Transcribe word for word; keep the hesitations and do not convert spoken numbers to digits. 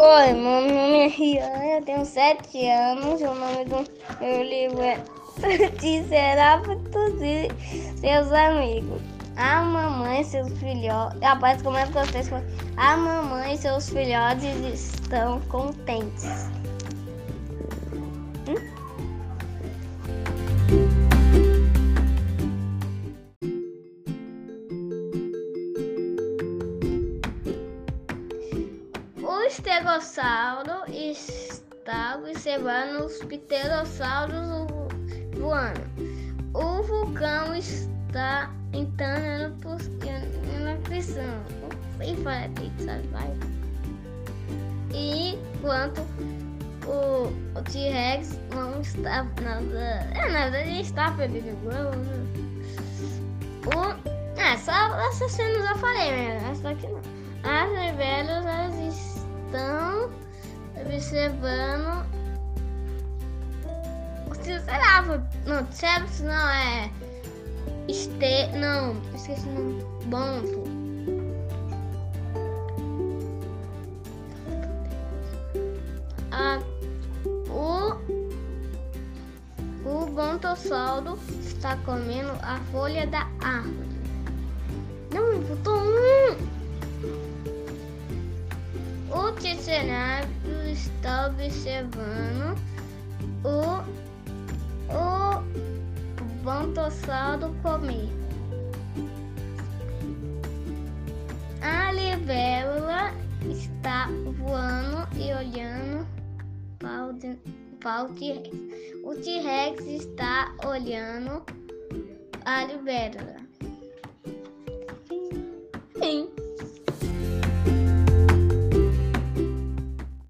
Oi, meu nome é Rian, eu tenho sete anos. O nome do meu livro é Triceratops e seus amigos. A mamãe e seus filhotes. Rapaz, como é que vocês falam? A mamãe e seus filhotes estão contentes. Hum? O estegossauro está observando os pterossauros voando. O vulcão está entrando na prisão. E fala sabe, vai. E enquanto o, o T-Rex não está nadando. É, na verdade ele está perdendo o o É, só essas cenas eu já falei, né? Essa aqui não. As libélulas elas estão observando o Triceratops. Não, Triceratops não é. Este. Não, esqueci o nome. Bonto. Ah, o. O Brontossauro está comendo a folha da árvore. Não, botou um. O Triceratops está observando o, o Brontossauro comer. A libélula está voando e olhando para o, para o T-Rex. O T-Rex está olhando a libélula.